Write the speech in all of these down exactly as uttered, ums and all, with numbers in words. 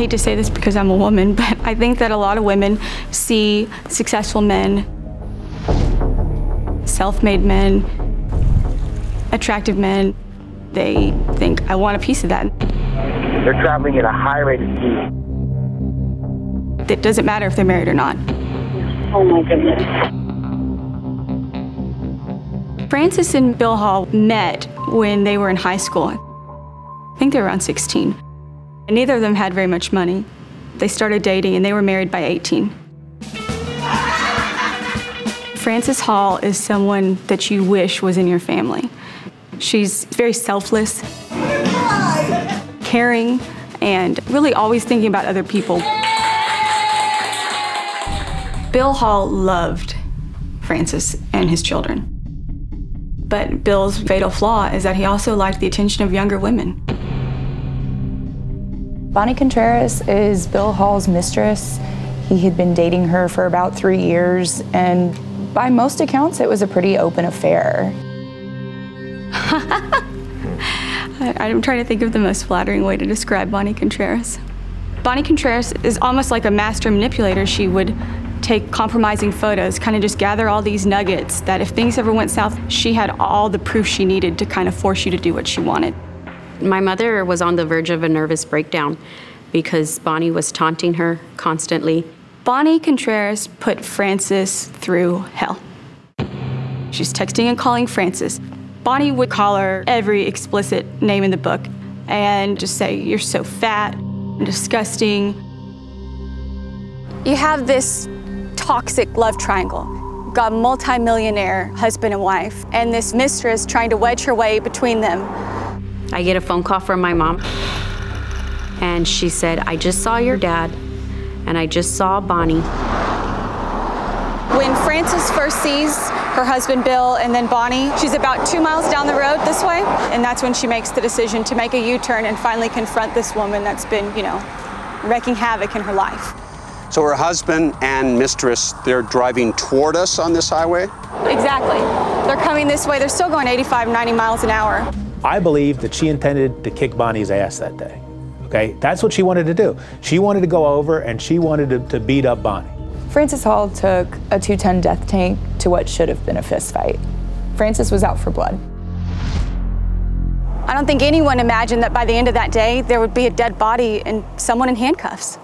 hate to say this because I'm a woman, but I think that a lot of women see successful men, self-made men, attractive men. They think, I want a piece of that. They're traveling at a high rate of speed. It doesn't matter if they're married or not. Oh my goodness. Frances and Bill Hall met when they were in high school. I think they were around sixteen. And neither of them had very much money. They started dating and they were married by eighteen. Frances Hall is someone that you wish was in your family. She's very selfless, caring, and really always thinking about other people. Bill Hall loved Frances and his children. But Bill's fatal flaw is that he also liked the attention of younger women. Bonnie Contreras is Bill Hall's mistress. He had been dating her for about three years, and by most accounts, it was a pretty open affair. I'm trying to think of the most flattering way to describe Bonnie Contreras. Bonnie Contreras is almost like a master manipulator. She would take compromising photos, kind of just gather all these nuggets that if things ever went south, she had all the proof she needed to kind of force you to do what she wanted. My mother was on the verge of a nervous breakdown because Bonnie was taunting her constantly. Bonnie Contreras put Frances through hell. She's texting and calling Frances. Bonnie would call her every explicit name in the book and just say, "You're so fat and disgusting." You have this toxic love triangle. You've got a multi-millionaire husband and wife, and this mistress trying to wedge her way between them. I get a phone call from my mom, and she said, "I just saw your dad, and I just saw Bonnie." When Frances first sees her husband Bill and then Bonnie, she's about two miles down the road this way, and that's when she makes the decision to make a U-turn and finally confront this woman that's been, you know, wreaking havoc in her life. So her husband and mistress, they're driving toward us on this highway? Exactly. They're coming this way. They're still going eighty-five, ninety miles an hour. I believe that she intended to kick Bonnie's ass that day, okay? That's what she wanted to do. She wanted to go over and she wanted to, to beat up Bonnie. Frances Hall took a two ton death tank to what should have been a fist fight. Frances was out for blood. I don't think anyone imagined that by the end of that day, there would be a dead body and someone in handcuffs.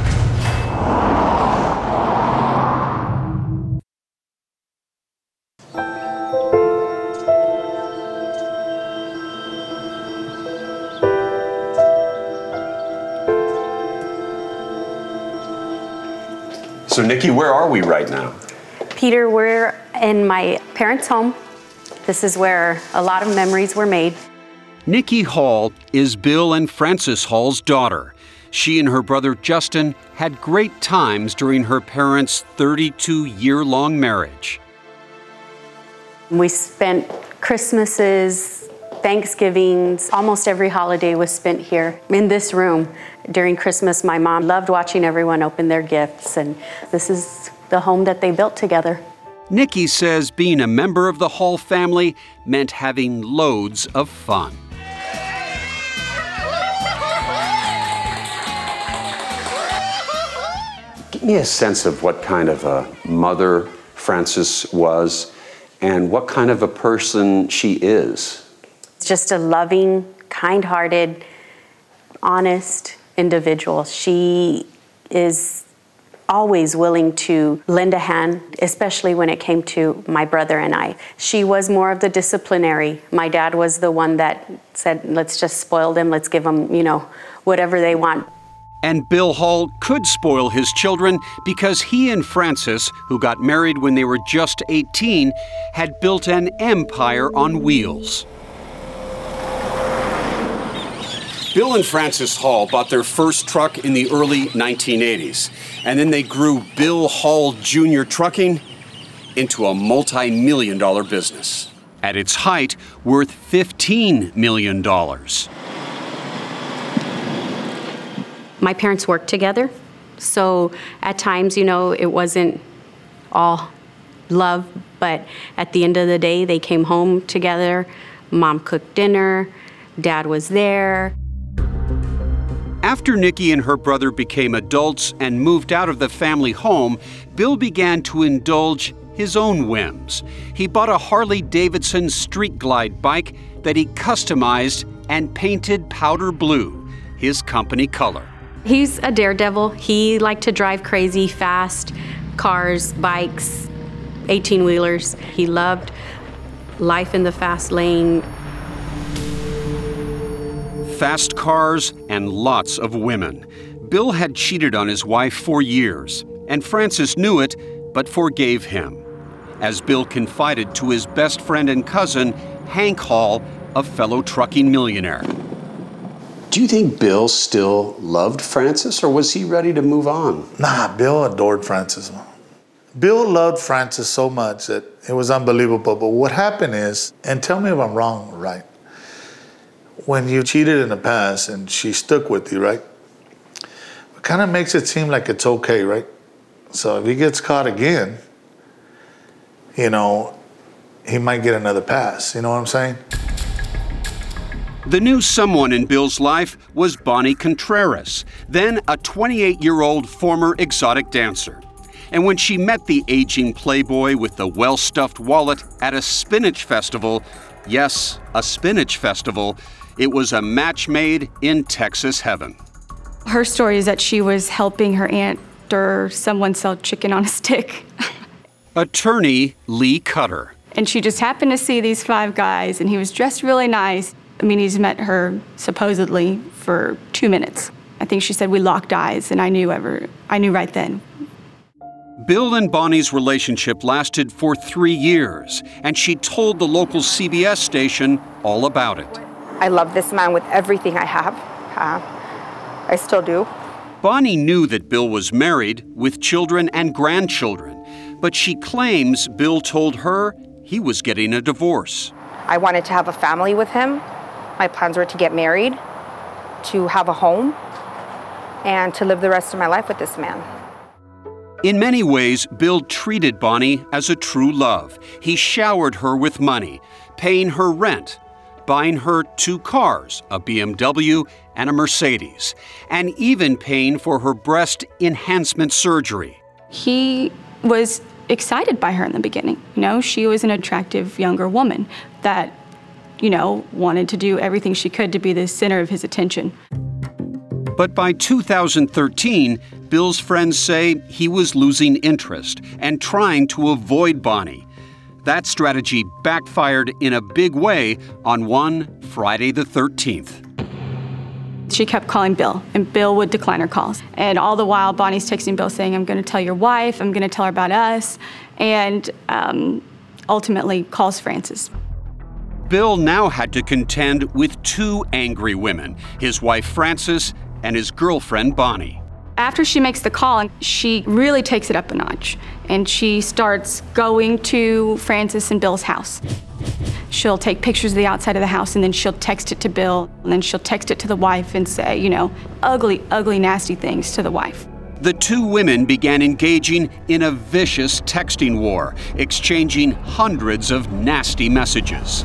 So Nikki, where are we right now? Peter, we're in my parents' home. This is where a lot of memories were made. Nikki Hall is Bill and Frances Hall's daughter. She and her brother Justin had great times during her parents' thirty-two-year-long marriage. We spent Christmases, Thanksgivings, almost every holiday was spent here in this room. During Christmas, my mom loved watching everyone open their gifts, and this is the home that they built together. Nikki says being a member of the Hall family meant having loads of fun. Give me a sense of what kind of a mother Frances was and what kind of a person she is. Just a loving, kind-hearted, honest individual. She is always willing to lend a hand, especially when it came to my brother and I. She was more of the disciplinary. My dad was the one that said, let's just spoil them, let's give them, you know, whatever they want. And Bill Hall could spoil his children because he and Frances, who got married when they were just eighteen, had built an empire on wheels. Bill and Frances Hall bought their first truck in the early nineteen eighties, and then they grew Bill Hall Junior Trucking into a multi-million dollar business. At its height, worth fifteen million dollars. My parents worked together, so at times, you know, it wasn't all love, but at the end of the day, they came home together. Mom cooked dinner, Dad was there. After Nikki and her brother became adults and moved out of the family home, Bill began to indulge his own whims. He bought a Harley-Davidson Street Glide bike that he customized and painted powder blue, his company color. He's a daredevil. He liked to drive crazy, fast cars, bikes, eighteen-wheelers. He loved life in the fast lane. Fast cars and lots of women. Bill had cheated on his wife for years, and Frances knew it, but forgave him. As Bill confided to his best friend and cousin, Hank Hall, a fellow trucking millionaire. Do you think Bill still loved Frances, or was he ready to move on? Nah, Bill adored Frances. Bill loved Frances so much that it was unbelievable. But what happened is, and tell me if I'm wrong, right? When you cheated in the past and she stuck with you, right? It kind of makes it seem like it's okay, right? So if he gets caught again, you know, he might get another pass. You know what I'm saying? The new someone in Bill's life was Bonnie Contreras, then a twenty-eight-year-old former exotic dancer. And when she met the aging playboy with the well-stuffed wallet at a spinach festival, yes, a spinach festival, it was a match made in Texas heaven. Her story is that she was helping her aunt or someone sell chicken on a stick. Attorney Lee Cutter. And she just happened to see these five guys, and he was dressed really nice. I mean, he's met her supposedly for two minutes. I think she said we locked eyes, and I knew ever, I knew right then. Bill and Bonnie's relationship lasted for three years, and she told the local C B S station all about it. I love this man with everything I have. Uh, I still do. Bonnie knew that Bill was married with children and grandchildren, but she claims Bill told her he was getting a divorce. I wanted to have a family with him. My plans were to get married, to have a home, and to live the rest of my life with this man. In many ways, Bill treated Bonnie as a true love. He showered her with money, paying her rent, buying her two cars, a B M W and a Mercedes, and even paying for her breast enhancement surgery. He was excited by her in the beginning. You know, she was an attractive younger woman that, you know, wanted to do everything she could to be the center of his attention. But by two thousand thirteen, Bill's friends say he was losing interest and trying to avoid Bonnie. That strategy backfired in a big way on one Friday the thirteenth. She kept calling Bill, and Bill would decline her calls. And all the while, Bonnie's texting Bill saying, I'm going to tell your wife, I'm going to tell her about us, and um, ultimately calls Frances. Bill now had to contend with two angry women, his wife Frances and his girlfriend Bonnie. After she makes the call, she really takes it up a notch, and she starts going to Frances and Bill's house. She'll take pictures of the outside of the house, and then she'll text it to Bill, and then she'll text it to the wife and say, you know, ugly, ugly, nasty things to the wife. The two women began engaging in a vicious texting war, exchanging hundreds of nasty messages.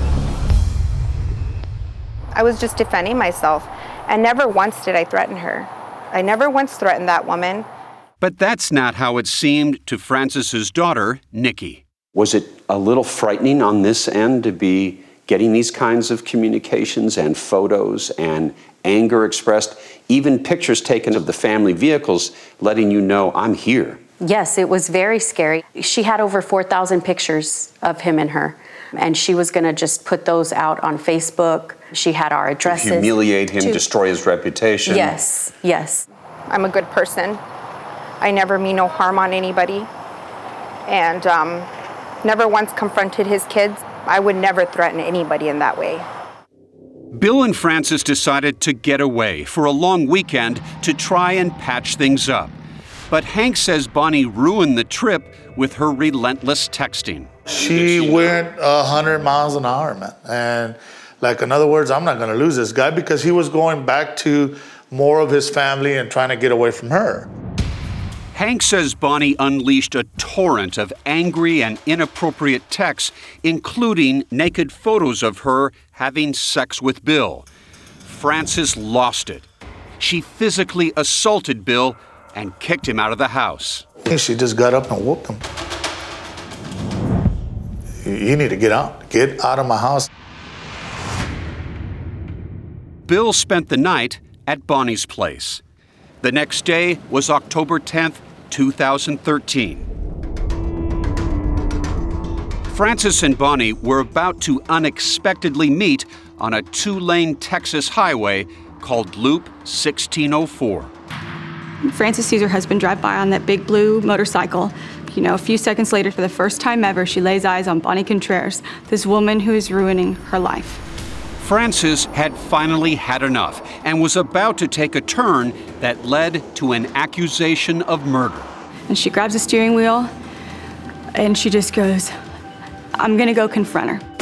I was just defending myself, and never once did I threaten her. I never once threatened that woman. But that's not how it seemed to Frances's daughter, Nikki. Was it a little frightening on this end to be getting these kinds of communications and photos and anger expressed, even pictures taken of the family vehicles letting you know, I'm here? Yes, it was very scary. She had over four thousand pictures of him and her, and she was going to just put those out on Facebook. She had our addresses. To humiliate him, to, destroy his reputation. Yes, yes. I'm a good person. I never mean no harm on anybody, and um, never once confronted his kids. I would never threaten anybody in that way. Bill and Frances decided to get away for a long weekend to try and patch things up. But Hank says Bonnie ruined the trip with her relentless texting. She went one hundred miles an hour, man. And like, in other words, I'm not going to lose this guy, because he was going back to more of his family and trying to get away from her. Hank says Bonnie unleashed a torrent of angry and inappropriate texts, including naked photos of her having sex with Bill. Frances lost it. she physically assaulted Bill and kicked him out of the house. She just got up and whooped him. You need to get out. Get out of my house. Bill spent the night at Bonnie's place. The next day was October tenth, two thousand thirteen. Frances and Bonnie were about to unexpectedly meet on a two-lane Texas highway called Loop sixteen oh four. Frances sees her husband drive by on that big blue motorcycle. You know, a few seconds later, for the first time ever, she lays eyes on Bonnie Contreras, this woman who is ruining her life. Frances had finally had enough and was about to take a turn that led to an accusation of murder. And she grabs the steering wheel and she just goes, I'm gonna go confront her.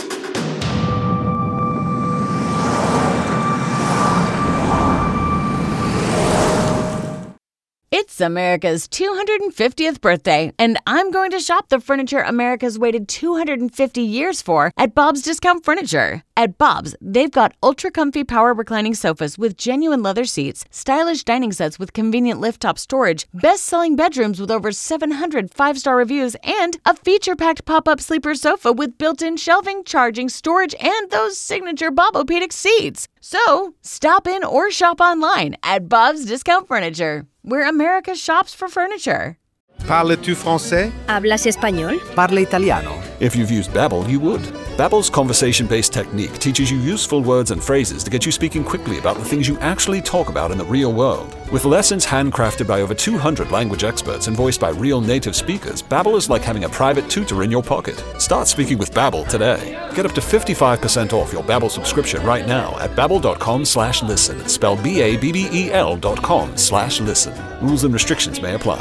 It's America's two hundred fiftieth birthday, and I'm going to shop the furniture America's waited two hundred fifty years for at Bob's Discount Furniture. At Bob's, they've got ultra-comfy power reclining sofas with genuine leather seats, stylish dining sets with convenient lift-top storage, best-selling bedrooms with over seven hundred five-star reviews, and a feature-packed pop-up sleeper sofa with built-in shelving, charging, storage, and those signature Bobopedic seats. So, stop in or shop online at Bob's Discount Furniture, where America shops for furniture. Parles-tu français? ¿Hablas español? Parla italiano. If you've used Babbel, you would. Babbel's conversation-based technique teaches you useful words and phrases to get you speaking quickly about the things you actually talk about in the real world. With lessons handcrafted by over two hundred language experts and voiced by real native speakers, Babbel is like having a private tutor in your pocket. Start speaking with Babbel today. Get up to fifty-five percent off your Babbel subscription right now at babbel.com slash listen. Spell B A B B E L dot com slash listen. Rules and restrictions may apply.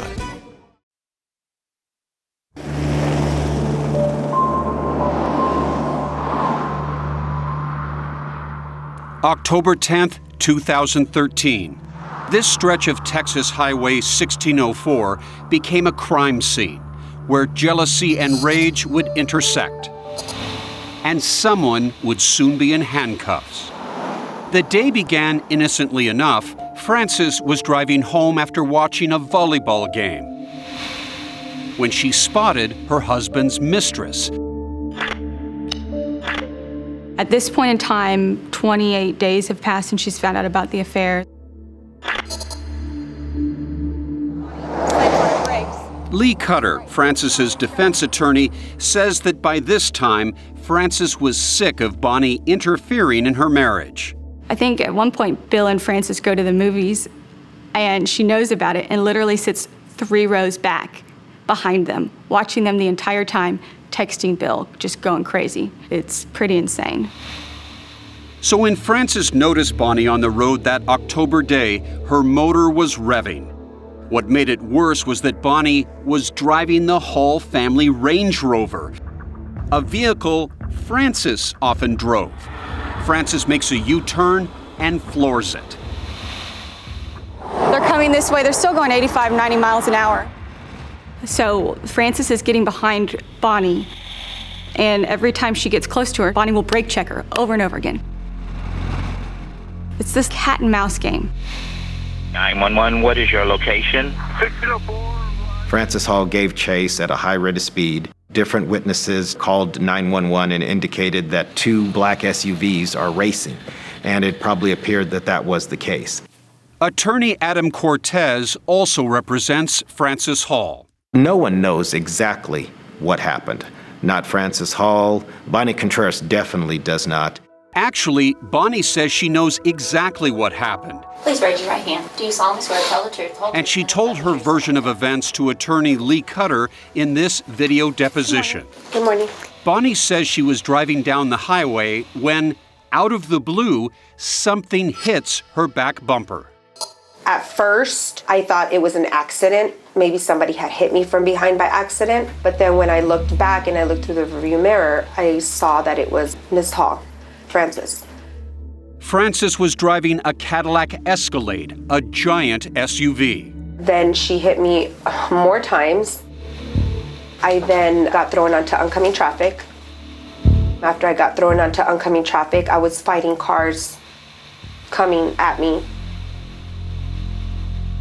October tenth, two thousand thirteen. This stretch of Texas Highway sixteen oh four became a crime scene where jealousy and rage would intersect. And someone would soon be in handcuffs. The day began innocently enough. Frances was driving home after watching a volleyball game when she spotted her husband's mistress. At this point in time, twenty-eight days have passed since she's found out about the affair. Lee Cutter, Frances's defense attorney, says that by this time, Frances was sick of Bonnie interfering in her marriage. I think at one point, Bill and Frances go to the movies, and she knows about it and literally sits three rows back behind them, watching them the entire time, texting Bill, just going crazy. It's pretty insane. So when Frances noticed Bonnie on the road that October day, her motor was revving. What made it worse was that Bonnie was driving the Hall family Range Rover, a vehicle Frances often drove. Frances makes a U-turn and floors it. They're coming this way. They're still going eighty-five, ninety miles an hour. So Frances is getting behind Bonnie, and every time she gets close to her, Bonnie will brake check her over and over again. It's this cat and mouse game. nine one one, what is your location? Frances Hall gave chase at a high rate of speed. Different witnesses called nine one one and indicated that two black S U Vs are racing, and it probably appeared that that was the case. Attorney Adam Cortez also represents Frances Hall. No one knows exactly what happened. Not Frances Hall. Bonnie Contreras definitely does not. Actually, Bonnie says she knows exactly what happened. Please raise your right hand. Do you solemnly swear to tell the truth? Hold and she told her version of events to attorney Lee Cutter in this video deposition. Good morning. Bonnie says she was driving down the highway when, out of the blue, something hits her back bumper. At first, I thought it was an accident. Maybe somebody had hit me from behind by accident. But then when I looked back and I looked through the rearview mirror, I saw that it was Miss Hall, Frances. Frances was driving a Cadillac Escalade, a giant S U V. Then she hit me more times. I then got thrown onto oncoming traffic. After I got thrown onto oncoming traffic, I was fighting cars coming at me.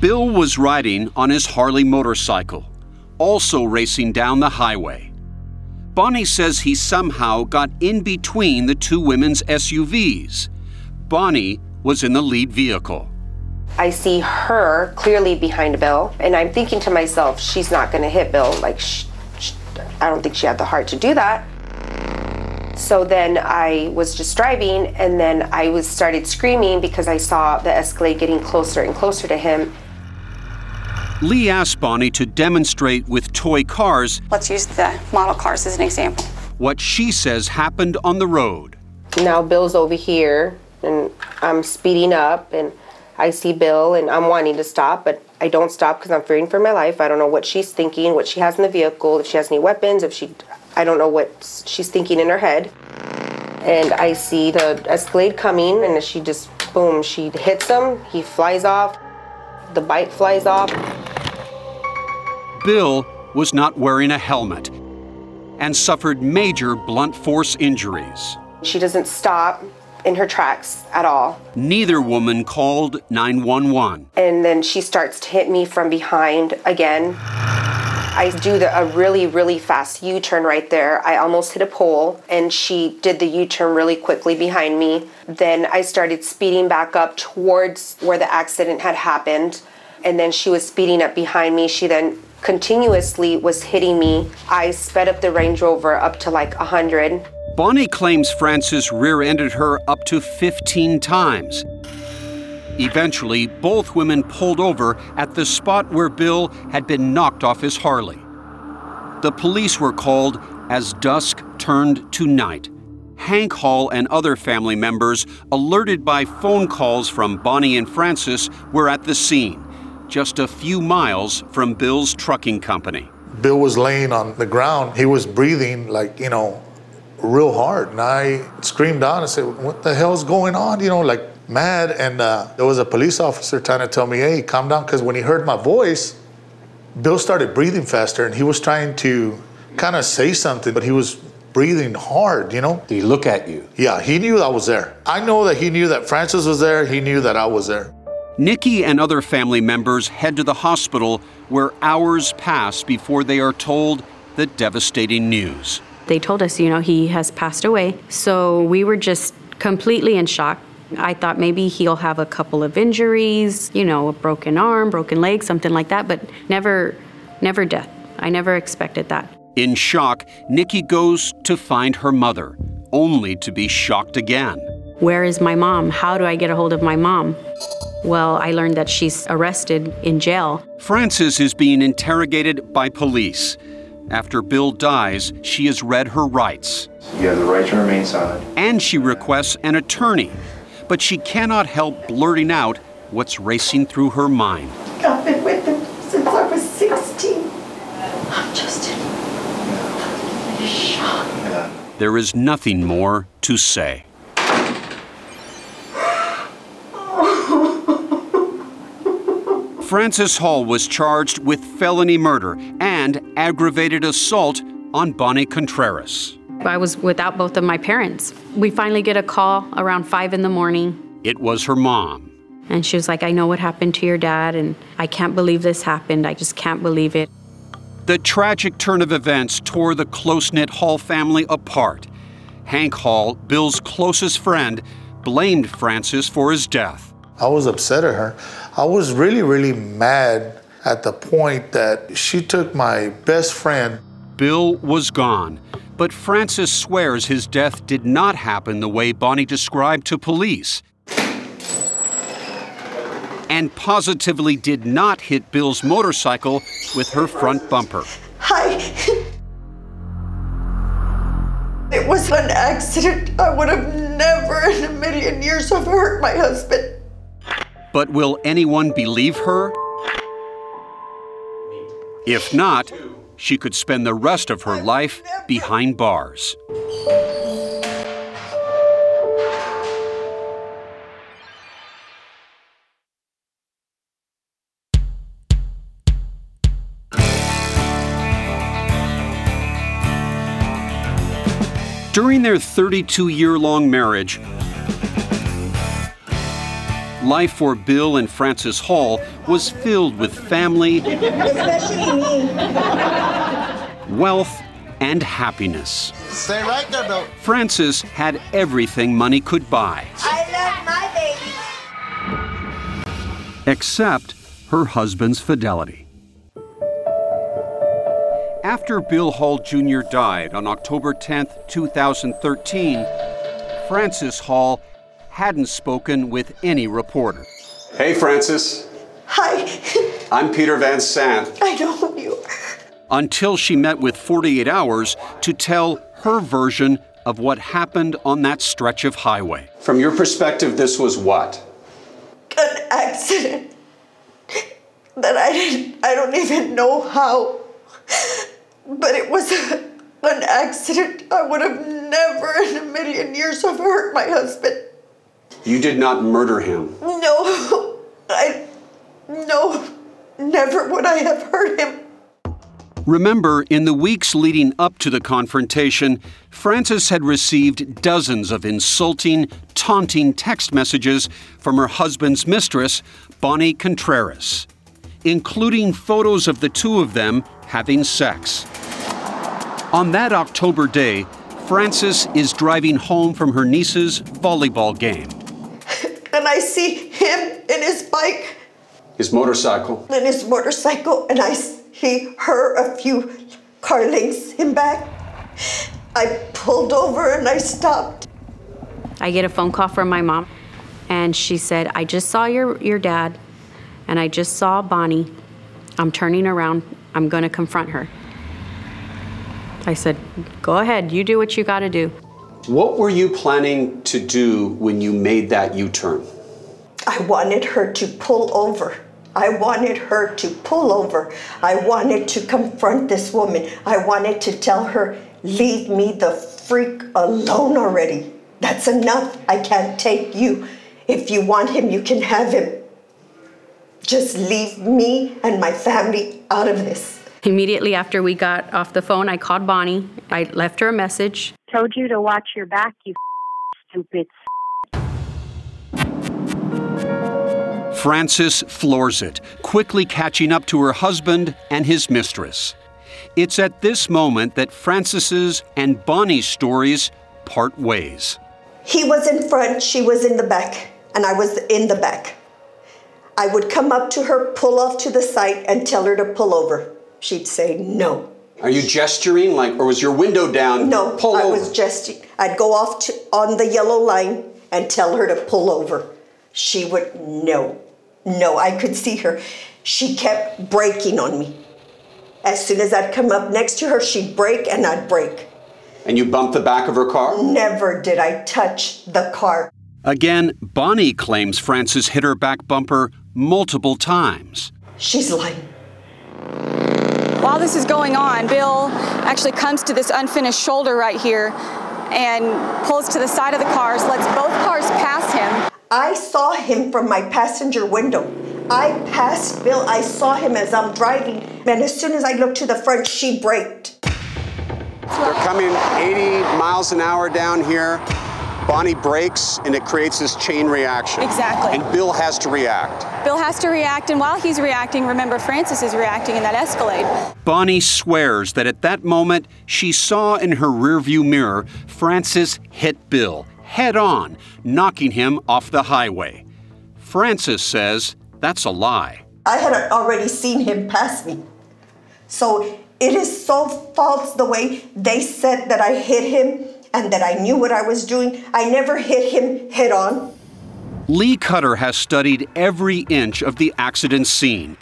Bill was riding on his Harley motorcycle, also racing down the highway. Bonnie says he somehow got in between the two women's S U Vs. Bonnie was in the lead vehicle. I see her clearly behind Bill, and I'm thinking to myself, she's not going to hit Bill. Like, sh- sh- I don't think she had the heart to do that. So then I was just driving, and then I was started screaming because I saw the Escalade getting closer and closer to him. Lee asked Bonnie to demonstrate with toy cars. Let's use the model cars as an example. What she says happened on the road. Now Bill's over here, and I'm speeding up, and I see Bill, and I'm wanting to stop, but I don't stop because I'm fearing for my life. I don't know what she's thinking, what she has in the vehicle, if she has any weapons, if she, I don't know what she's thinking in her head. And I see the Escalade coming, and she just, boom, she hits him, he flies off, the bike flies off. Bill was not wearing a helmet and suffered major blunt force injuries. She doesn't stop in her tracks at all. Neither woman called nine one one. And then she starts to hit me from behind again. I do the, a really, really fast U-turn right there. I almost hit a pole, and she did the U-turn really quickly behind me. Then I started speeding back up towards where the accident had happened, and then she was speeding up behind me. She then continuously was hitting me. I sped up the Range Rover up to like one hundred. Bonnie claims Francis rear-ended her up to fifteen times. Eventually, both women pulled over at the spot where Bill had been knocked off his Harley. The police were called as dusk turned to night. Hank Hall and other family members, alerted by phone calls from Bonnie and Francis, were at the scene, just a few miles from Bill's trucking company. Bill was laying on the ground. He was breathing like, you know, real hard. And I screamed out and said, what the hell's going on? You know, like mad. And uh, there was a police officer trying to tell me, hey, calm down. Because when he heard my voice, Bill started breathing faster, and he was trying to kind of say something, but he was breathing hard, you know? Did he look at you? Yeah, he knew I was there. I know that he knew that Francis was there. He knew that I was there. Nikki and other family members head to the hospital, where hours pass before they are told the devastating news. They told us, you know, he has passed away. So we were just completely in shock. I thought maybe he'll have a couple of injuries, you know, a broken arm, broken leg, something like that, but never, never death. I never expected that. In shock, Nikki goes to find her mother, only to be shocked again. Where is my mom? How do I get a hold of my mom? Well, I learned that she's arrested in jail. Frances is being interrogated by police. After Bill dies, she is read her rights. You have the right to remain silent. And she requests an attorney, but she cannot help blurting out what's racing through her mind. I've been with him since I was sixteen. I'm just in shock. There is nothing more to say. Francis Hall was charged with felony murder and aggravated assault on Bonnie Contreras. I was without both of my parents. We finally get a call around five in the morning. It was her mom. And she was like, I know what happened to your dad, and I can't believe this happened. I just can't believe it. The tragic turn of events tore the close-knit Hall family apart. Hank Hall, Bill's closest friend, blamed Francis for his death. I was upset at her. I was really, really mad at the point that she took my best friend. Bill was gone, but Francis swears his death did not happen the way Bonnie described to police, and positively did not hit Bill's motorcycle with her front bumper. Hi. It was an accident. I would have never in a million years have hurt my husband. But will anyone believe her? If not, she could spend the rest of her life behind bars. During their thirty-two-year-long marriage, life for Bill and Frances Hall was filled with family, Especially me. wealth, and happiness. Stay right there, Bill. Frances had everything money could buy, I love my baby. except her husband's fidelity. After Bill Hall Junior died on October tenth, two thousand thirteen, Frances Hall hadn't spoken with any reporter. Hey, Frances. Hi. I'm Peter Van Sant. I know you. Until she met with forty-eight hours to tell her version of what happened on that stretch of highway. From your perspective, this was what? An accident that I didn't, I don't even know how, but it was a, an accident. I would have never in a million years have hurt my husband. You did not murder him. No, I, no, never would I have hurt him. Remember, in the weeks leading up to the confrontation, Frances had received dozens of insulting, taunting text messages from her husband's mistress, Bonnie Contreras, including photos of the two of them having sex. On that October day, Frances is driving home from her niece's volleyball game. And I see him in his bike, His motorcycle. in his motorcycle, and I see her a few car lengths him back. I pulled over and I stopped. I get a phone call from my mom, and she said, I just saw your, your dad, and I just saw Bonnie. I'm turning around. I'm going to confront her. I said, go ahead. You do what you got to do. What were you planning to do when you made that U-turn? I wanted her to pull over. I wanted her to pull over. I wanted to confront this woman. I wanted to tell her, leave me the freak alone already. That's enough. I can't take you. If you want him, you can have him. Just leave me and my family out of this. Immediately after we got off the phone, I called Bonnie. I left her a message. Told you to watch your back, you stupid. Frances floors it, quickly catching up to her husband and his mistress. It's at this moment that Frances's and Bonnie's stories part ways. He was in front, she was in the back, and I was in the back. I would come up to her, pull off to the side, and tell her to pull over. She'd say no. Are you gesturing, like, or was your window down? No, pull I over. was gesturing. I'd go off to, on the yellow line and tell her to pull over. She would, no, no, I could see her. She kept braking on me. As soon as I'd come up next to her, she'd brake and I'd brake. And you bumped the back of her car? Never did I touch the car. Again, Bonnie claims Frances hit her back bumper multiple times. She's lying. While this is going on, Bill actually comes to this unfinished shoulder right here and pulls to the side of the cars, lets both cars pass him. I saw him from my passenger window. I passed Bill, I saw him as I'm driving, and as soon as I looked to the front, she braked. They're coming eighty miles an hour down here. Bonnie brakes, and it creates this chain reaction. Exactly. And Bill has to react. Bill has to react, and while he's reacting, remember, Frances is reacting in that Escalade. Bonnie swears that at that moment, she saw in her rearview mirror Frances hit Bill head on, knocking him off the highway. Frances says that's a lie. I had already seen him pass me. So it is so false the way they said that I hit him and that I knew what I was doing. I never hit him head on. Lee Cutter has studied every inch of the accident scene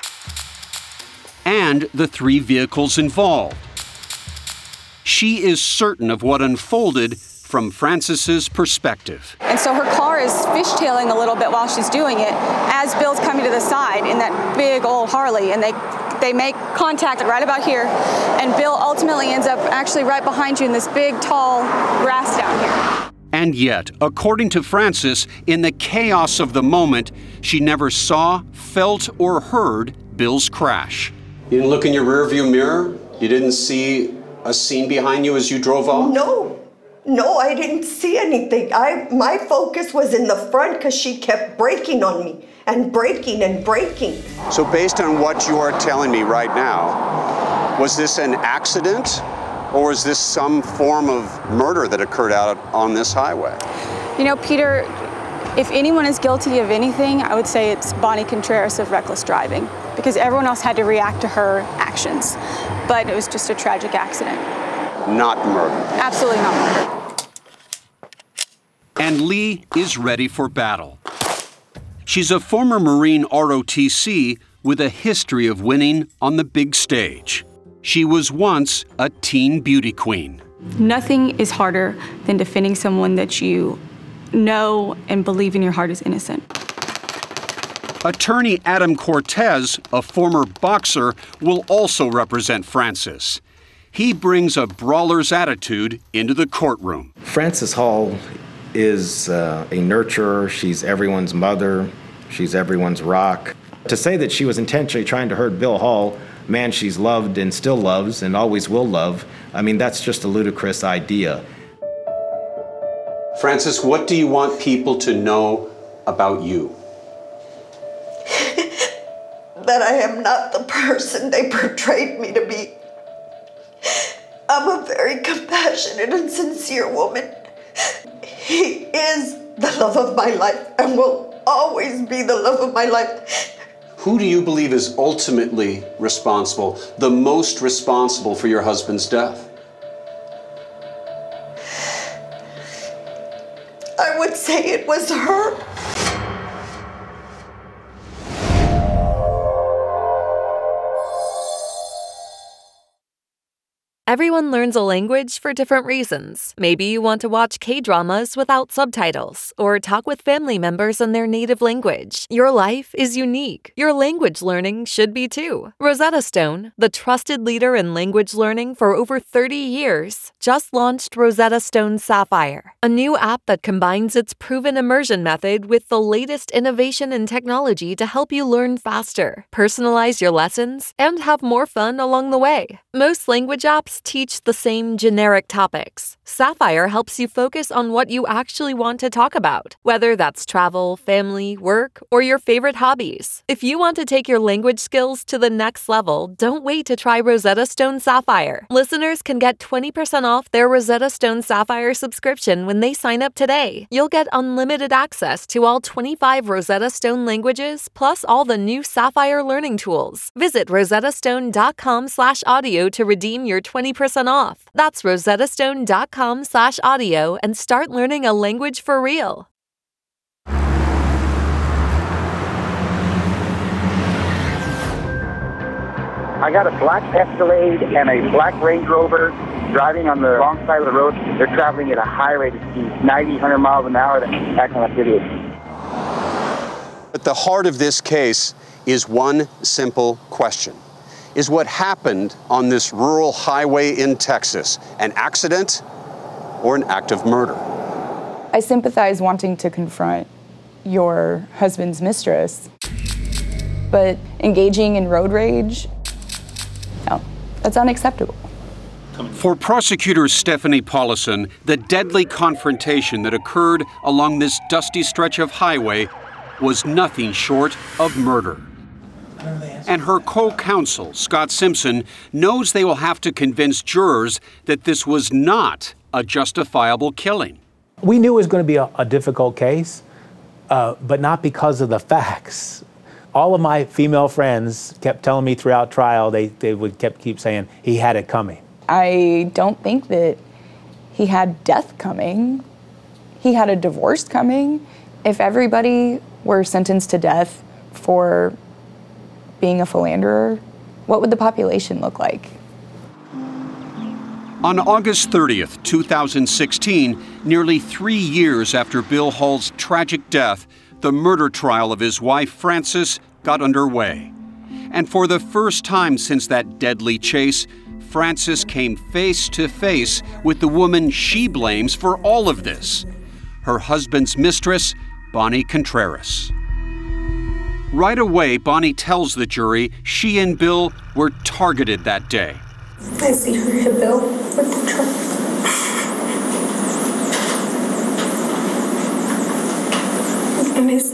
and the three vehicles involved. She is certain of what unfolded from Frances's perspective. And so her car is fishtailing a little bit while she's doing it as Bill's coming to the side in that big old Harley, and they they make contact right about here, and Bill ultimately ends up actually right behind you in this big, tall grass down here. And yet, according to Frances, in the chaos of the moment, she never saw, felt, or heard Bill's crash. You didn't look in your rearview mirror? You didn't see a scene behind you as you drove off? No, No, I didn't see anything. I my focus was in the front because she kept braking on me and braking and braking. So based on what you are telling me right now, was this an accident or was this some form of murder that occurred out on this highway? You know, Peter, if anyone is guilty of anything, I would say it's Bonnie Contreras of reckless driving, because everyone else had to react to her actions. But it was just a tragic accident. Not murder. Absolutely not murder. And Lee is ready for battle. She's a former Marine R O T C with a history of winning on the big stage. She was once a teen beauty queen. Nothing is harder than defending someone that you know and believe in your heart is innocent. Attorney Adam Cortez, a former boxer, will also represent Frances. He brings a brawler's attitude into the courtroom. Frances Hall is uh, a nurturer. She's everyone's mother. She's everyone's rock. To say that she was intentionally trying to hurt Bill Hall, man she's loved and still loves and always will love, I mean, that's just a ludicrous idea. Frances, what do you want people to know about you? That I am not the person they portrayed me to be. I'm a very compassionate and sincere woman. He is the love of my life and will always be the love of my life. Who do you believe is ultimately responsible, the most responsible for your husband's death? I would say it was her. Everyone learns a language for different reasons. Maybe you want to watch K-dramas without subtitles or talk with family members in their native language. Your life is unique. Your language learning should be too. Rosetta Stone, the trusted leader in language learning for over thirty years, just launched Rosetta Stone Sapphire, a new app that combines its proven immersion method with the latest innovation in technology to help you learn faster, personalize your lessons, and have more fun along the way. Most language apps teach the same generic topics. Sapphire helps you focus on what you actually want to talk about, whether that's travel, family, work, or your favorite hobbies. If you want to take your language skills to the next level, don't wait to try Rosetta Stone Sapphire. Listeners can get twenty percent off their Rosetta Stone Sapphire subscription when they sign up today. You'll get unlimited access to all twenty-five Rosetta Stone languages, plus all the new Sapphire learning tools. Visit rosettastone.com slash audio to redeem your twenty percent off. That's rosettastone.com slash audio and start learning a language for real. I got a black Escalade and a black Range Rover driving on the wrong side of the road. They're traveling at a high rate of speed, ninety, one hundred miles an hour, they're acting like idiots. At the heart of this case is one simple question. Is what happened on this rural highway in Texas an accident or an act of murder? I sympathize wanting to confront your husband's mistress, but engaging in road rage, no, that's unacceptable. For prosecutor Stephanie Paulison, the deadly confrontation that occurred along this dusty stretch of highway was nothing short of murder. And her co-counsel, Scott Simpson, knows they will have to convince jurors that this was not a justifiable killing. We knew it was going to be a, a difficult case, uh, but not because of the facts. All of my female friends kept telling me throughout trial, they, they would kept keep saying, he had it coming. I don't think that he had death coming. He had a divorce coming. If everybody were sentenced to death for being a philanderer, what would the population look like? On August thirtieth, two thousand sixteen, nearly three years after Bill Hall's tragic death, the murder trial of his wife, Frances, got underway. And for the first time since that deadly chase, Frances came face to face with the woman she blames for all of this, her husband's mistress, Bonnie Contreras. Right away, Bonnie tells the jury she and Bill were targeted that day. I see her hit Bill with the truck.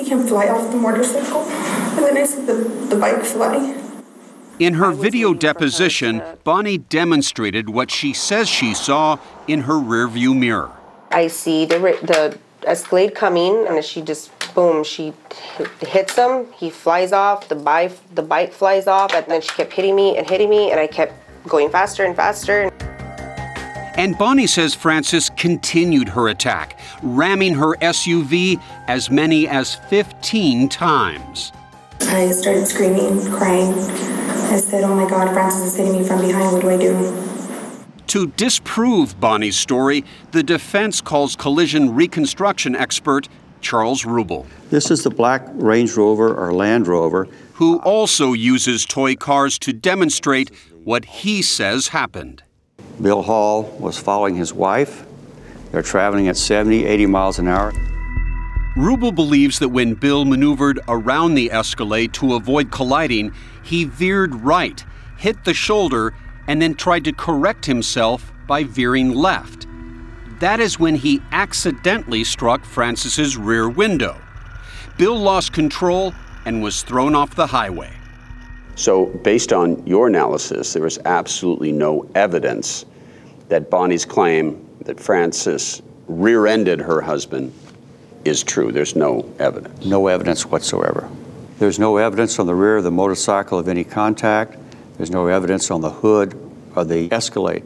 him fly off the motorcycle, and then I see the, the bike fly. In her video deposition, Bonnie demonstrated what she says she saw in her rearview mirror. I see the the Escalade coming, and she just, boom, she hits him, he flies off, the bike, the bike flies off, and then she kept hitting me and hitting me, and I kept going faster and faster. And Bonnie says Francis continued her attack, ramming her S U V as many as fifteen times. I started screaming, crying. I said, oh my God, Francis is hitting me from behind, what do I do? To disprove Bonnie's story, the defense calls collision reconstruction expert Charles Rubel. This is the black Range Rover or Land Rover, who also uses toy cars to demonstrate what he says happened. Bill Hall was following his wife. They're traveling at seventy, eighty miles an hour. Rubel believes that when Bill maneuvered around the Escalade to avoid colliding, he veered right, hit the shoulder, and then tried to correct himself by veering left. That is when he accidentally struck Francis's rear window. Bill lost control and was thrown off the highway. So based on your analysis, there was absolutely no evidence that Bonnie's claim that Francis rear-ended her husband is true. There's no evidence. No evidence whatsoever. There's no evidence on the rear of the motorcycle of any contact. There's no evidence on the hood of the Escalade.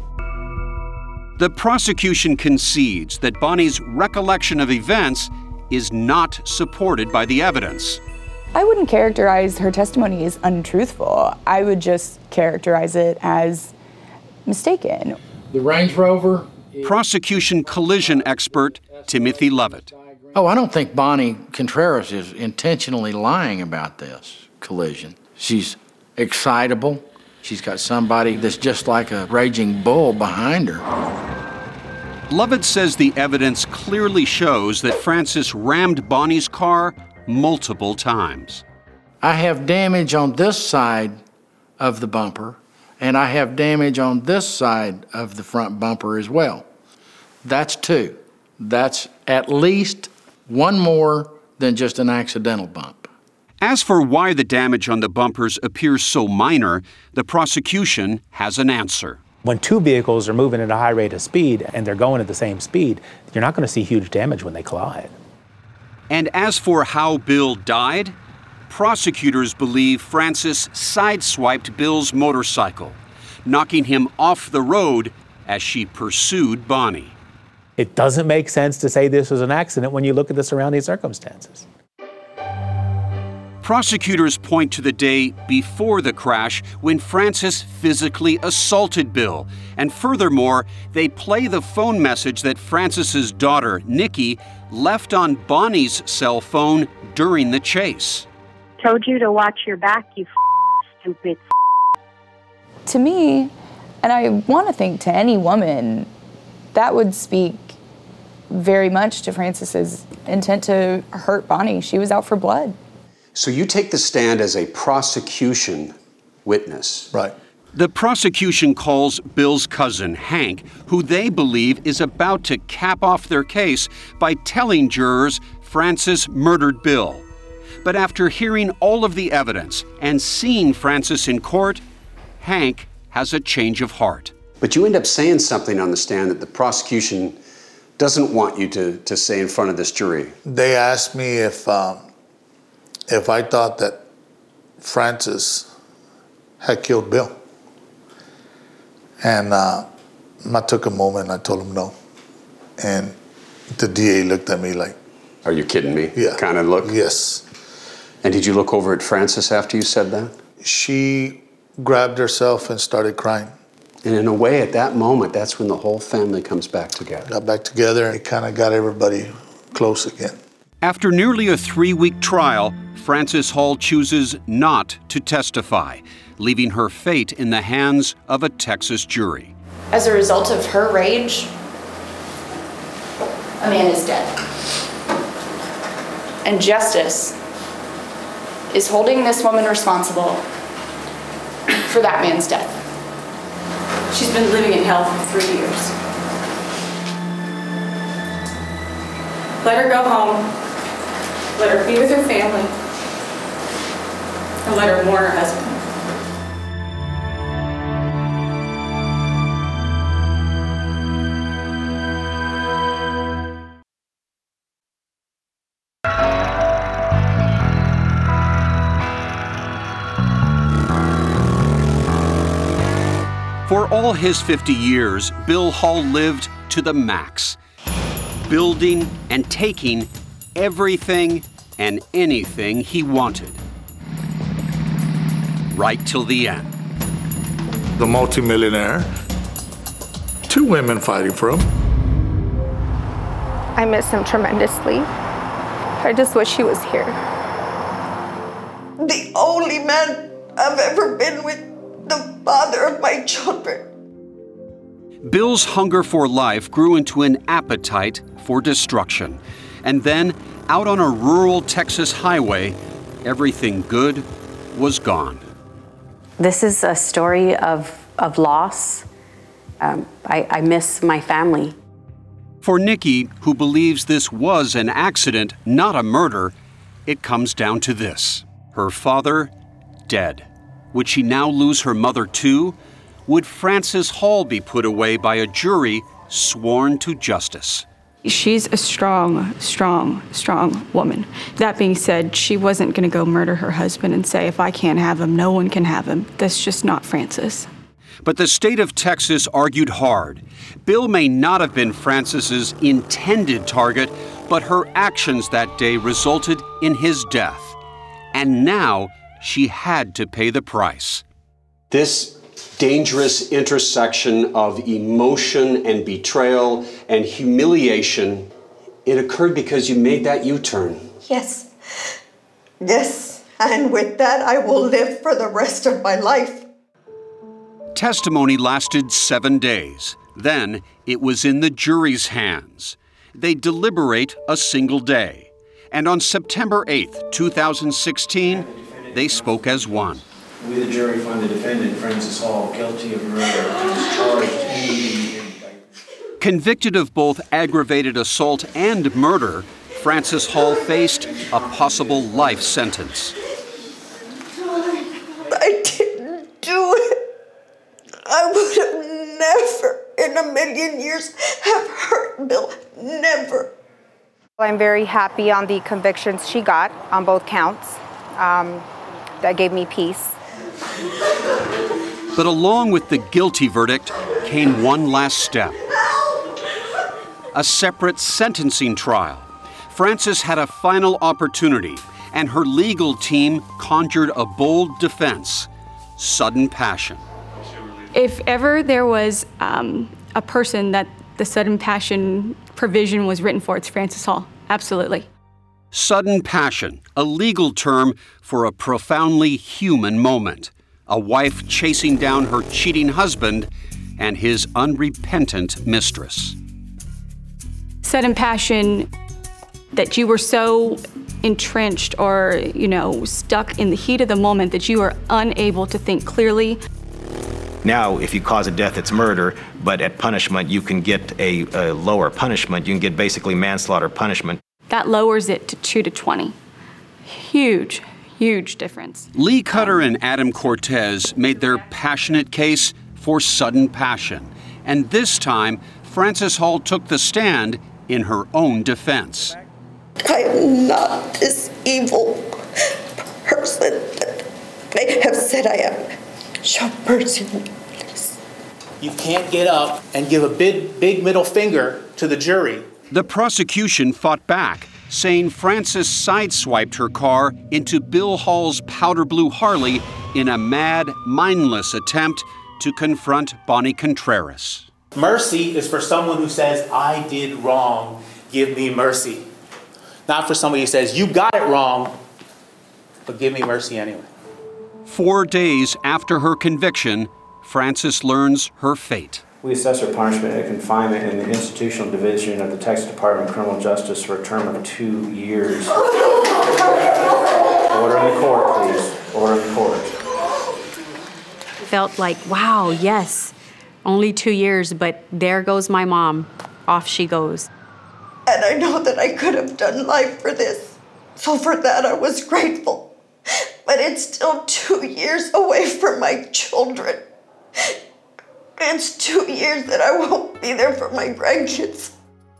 The prosecution concedes that Bonnie's recollection of events is not supported by the evidence. I wouldn't characterize her testimony as untruthful. I would just characterize it as mistaken. The Range Rover. Prosecution collision expert Timothy Levitt. Oh, I don't think Bonnie Contreras is intentionally lying about this collision. She's excitable. She's got somebody that's just like a raging bull behind her. Levitt says the evidence clearly shows that Francis rammed Bonnie's car multiple times. I have damage on this side of the bumper, and I have damage on this side of the front bumper as well. That's two. That's at least one more than just an accidental bump. As for why the damage on the bumpers appears so minor, the prosecution has an answer. When two vehicles are moving at a high rate of speed and they're going at the same speed, you're not going to see huge damage when they collide. And as for how Bill died, prosecutors believe Francis sideswiped Bill's motorcycle, knocking him off the road as she pursued Bonnie. It doesn't make sense to say this was an accident when you look at the surrounding circumstances. Prosecutors point to the day before the crash when Francis physically assaulted Bill. And furthermore, they play the phone message that Francis's daughter, Nikki, left on Bonnie's cell phone during the chase. Told you to watch your back, you f- stupid. To me, and I want to think to any woman, that would speak very much to Francis's intent to hurt Bonnie. She was out for blood. So you take the stand as a prosecution witness. Right. The prosecution calls Bill's cousin, Hank, who they believe is about to cap off their case by telling jurors Francis murdered Bill. But after hearing all of the evidence and seeing Francis in court, Hank has a change of heart. But you end up saying something on the stand that the prosecution doesn't want you to, to say in front of this jury. They asked me if um, if I thought that Francis had killed Bill. And uh, I took a moment and I told him no. And the D A looked at me like, are you kidding me? Yeah. Kind of look? Yes. And did you look over at Francis after you said that? She grabbed herself and started crying. And in a way, at that moment, that's when the whole family comes back together. Got back together and it kind of got everybody close again. After nearly a three-week trial, Frances Hall chooses not to testify, leaving her fate in the hands of a Texas jury. As a result of her rage, a man is dead. And justice is holding this woman responsible for that man's death. She's been living in hell for three years. Let her go home Let her be with her family. And let her mourn her husband. For all his fifty years, Bill Hall lived to the max, building and taking everything and anything he wanted. Right till the end. The multimillionaire, two women fighting for him. I miss him tremendously. I just wish he was here. The only man I've ever been with, the father of my children. Bill's hunger for life grew into an appetite for destruction. And then, out on a rural Texas highway, everything good was gone. This is a story of, of loss. Um, I, I miss my family. For Nikki, who believes this was an accident, not a murder, it comes down to this. Her father, dead. Would she now lose her mother too? Would Frances Hall be put away by a jury sworn to justice? She's a strong, strong, strong woman. That being said, she wasn't going to go murder her husband and say, if I can't have him, no one can have him. That's just not Frances. But the state of Texas argued hard. Bill may not have been Frances's intended target, but her actions that day resulted in his death. And now she had to pay the price. This dangerous intersection of emotion and betrayal and humiliation, it occurred because you made that U-turn. Yes. Yes. And with that, I will live for the rest of my life. Testimony lasted seven days. Then it was in the jury's hands. They deliberate a single day. And on September eighth, two thousand sixteen, they spoke as one. We, the jury, find the defendant, Frances Hall, guilty of murder and is charged in the indictment. Convicted of both aggravated assault and murder, Frances Hall faced a possible life sentence. I didn't do it. I would have never in a million years have hurt Bill. Never. I'm very happy on the convictions she got on both counts. Um, that gave me peace. But along with the guilty verdict came one last step. A separate sentencing trial. Frances had a final opportunity, and her legal team conjured a bold defense: sudden passion. If ever there was um, a person that the sudden passion provision was written for, it's Frances Hall. Absolutely. Sudden passion, a legal term for a profoundly human moment. A wife chasing down her cheating husband and his unrepentant mistress. Sudden passion that you were so entrenched or, you know, stuck in the heat of the moment that you are unable to think clearly. Now, if you cause a death, it's murder, but at punishment, you can get a, a lower punishment. You can get basically manslaughter punishment. That lowers it to two to twenty. Huge, huge difference. Lee Cutter and Adam Cortez made their passionate case for sudden passion. And this time, Frances Hall took the stand in her own defense. I am not this evil person that they have said I am. Show mercy on me, please. You can't get up and give a big, big middle finger to the jury. The prosecution fought back, saying Frances sideswiped her car into Bill Hall's powder blue Harley in a mad, mindless attempt to confront Bonnie Contreras. Mercy is for someone who says, I did wrong, give me mercy. Not for somebody who says, you got it wrong, but give me mercy anyway. Four days after her conviction, Frances learns her fate. We assess her punishment at confinement in the institutional division of the Texas Department of Criminal Justice for a term of two years. Order in the court, please. Order in the court. Felt like, wow, yes, only two years, but there goes my mom. Off she goes. And I know that I could have done life for this. So for that, I was grateful. But it's still two years away from my children. It's two years that I won't be there for my grandkids.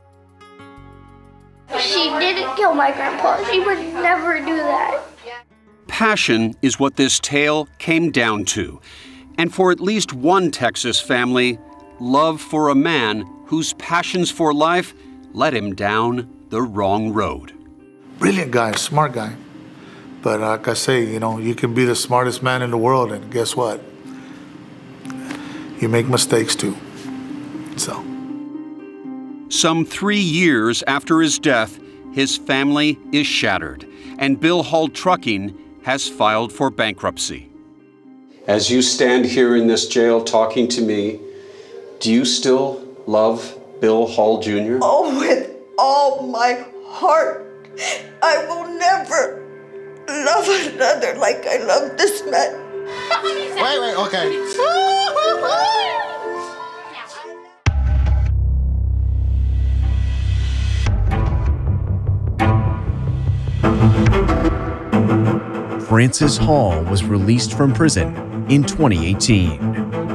She didn't kill my grandpa. She would never do that. Passion is what this tale came down to. And for at least one Texas family, love for a man whose passions for life led him down the wrong road. Brilliant guy, smart guy. But like I say, you know, you can be the smartest man in the world, and guess what? You make mistakes too. So. Some three years after his death, his family is shattered, and Bill Hall Trucking has filed for bankruptcy. As you stand here in this jail talking to me, do you still love Bill Hall Junior? Oh, with all my heart. I will never love another like I love this man. Wait, wait, okay. Frances Hall was released from prison in twenty eighteen.